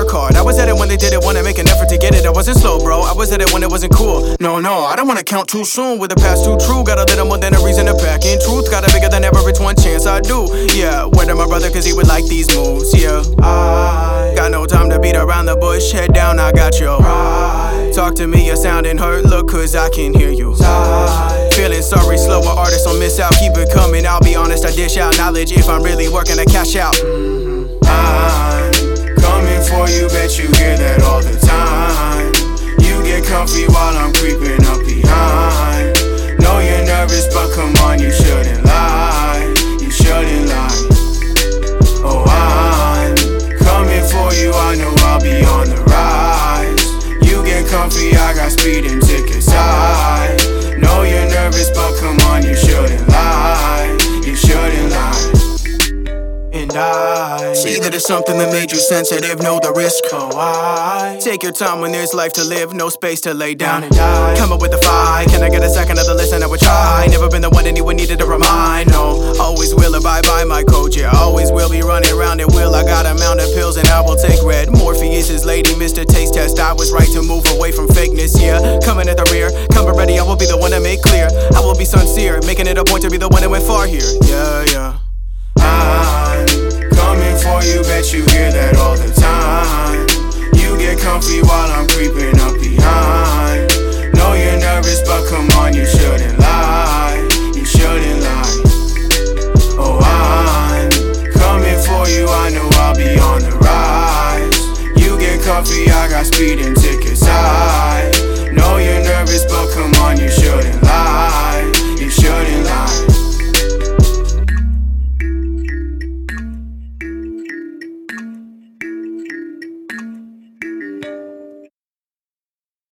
work hard. I was at it when they did it, wanna make an effort to get it. I wasn't slow, bro, I was at it when it wasn't cool. No, I don't wanna count too soon. With the past too true, got a little more than a reason to pack in truth. Got a bigger than average one chance I do. Yeah, word to my brother cause he would like these moves. Yeah, I got no time to beat around the bush. Head down, I got your right. Talk to me, you're sounding hurt, look cause I can hear you. Feeling sorry, slower artists don't miss out. Keep it coming, I'll be honest, I dish out knowledge if I'm really working to cash out. I'm coming for you, bet you hear that all the time. You get comfy while I'm creeping up behind. Know you're nervous, but come on, you shouldn't lie. You shouldn't lie. Oh, I'm coming for you, I know I'll be on the rise. You get comfy, I got speeding tickets high. Know you're nervous, but come on, you shouldn't lie. You shouldn't lie. And I see that it's something that made you sensitive, know the risk. Oh, I take your time when there's life to live, no space to lay down and die. Come up with a fight, can I get a second of the listen? I would try. Never been the one anyone needed to remind. No, always will abide by my code. Yeah, always will be running around at will. I got a amount of pills and I will take red. Morpheus is lady, Mr. Taste Test. I was right to move away from fakeness. Yeah, coming at the rear, come ready. I will be the one to make clear. I will be sincere, making it a point to be the one that went far here. Yeah. I'm coming for you, bet you hear that all the time. You get comfy while I'm creeping up behind. Know you're nervous, but come on, you shouldn't lie. You shouldn't lie. Oh, I'm coming for you, I know I'll be on the rise. You get comfy, I got speeding tickets high. Know you're nervous, but come on, you shouldn't lie.